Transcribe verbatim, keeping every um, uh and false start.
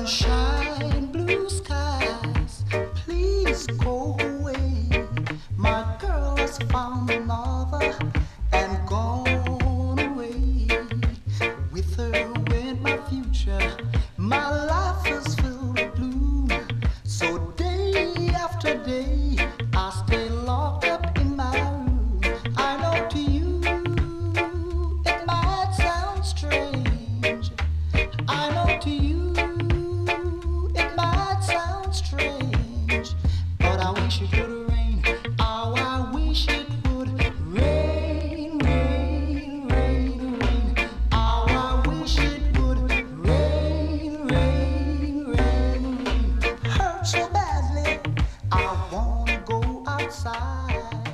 Sunshine, blue skies, please go away. My girl has found another and gone away. With her went my future. My life is filled with gloom. So day after day, I stay locked up in my room. I know to you it might sound strange. I know to you it might sound strange, but I wish it would rain. Oh, I wish it would rain, rain, rain, rain. Oh, I wish it would rain, rain, rain, rain. Hurt so badly, I wanna go outside.